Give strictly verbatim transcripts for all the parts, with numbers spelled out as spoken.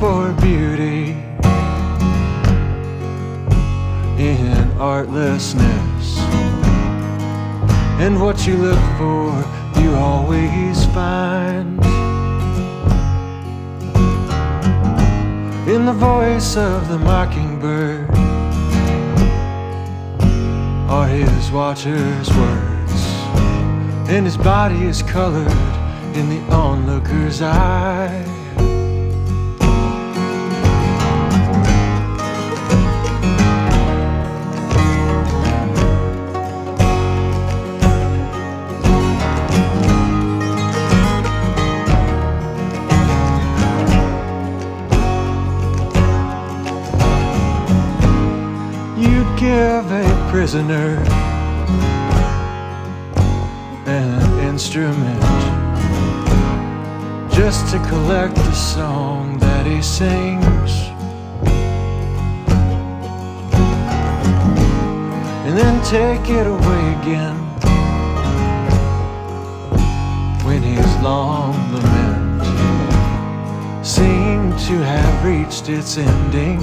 for beauty in artlessness, and what you look for you always find in the voice of the mockingbird are his watcher's words, and his body is colored in the onlooker's eye. You'd give a prisoner an instrument just to collect the song that he sings, and then take it away again when his long lament seemed to have reached its ending.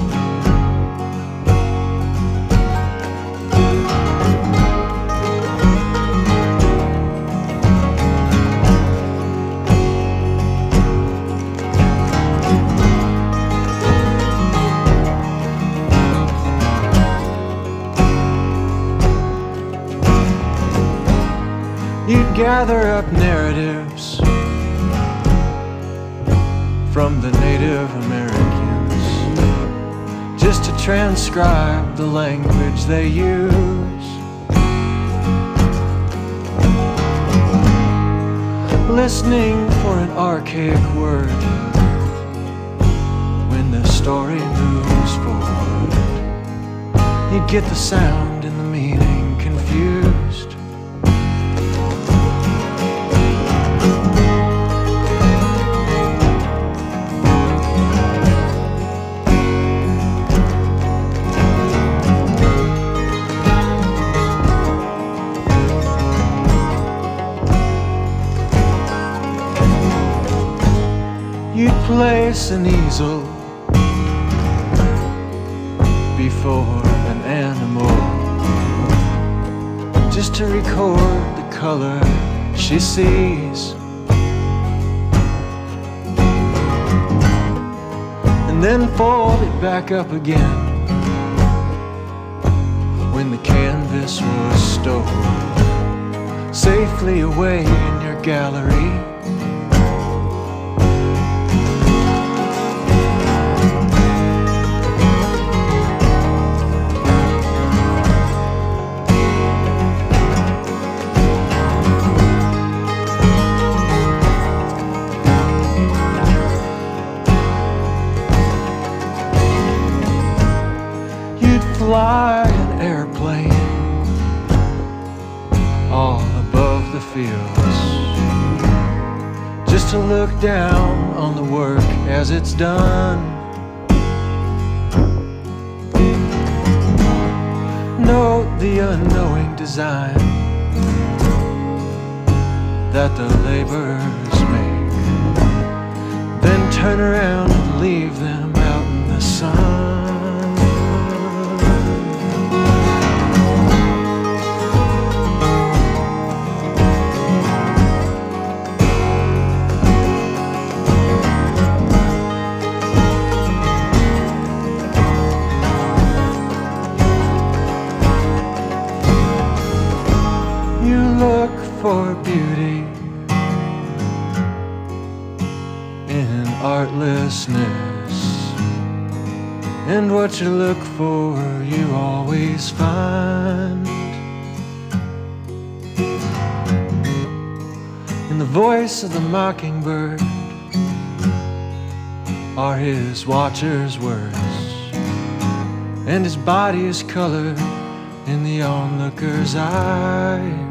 You'd gather up narratives from the Native Americans just to transcribe the language they use, listening for an archaic word when the story moves forward. You'd get the sound and the meaning confused. You'd place an easel before an animal just to record the color she sees, and then fold it back up again when the canvas was stowed safely away in your gallery. Fly an airplane all above the fields just to look down on the work as it's done. Note the unknowing design that the laborers make, then turn around and leave them out in the sun. Look for beauty in artlessness, and what you look for you always find in the voice of the mockingbird are his watcher's words, and his body is colored in the onlooker's eye.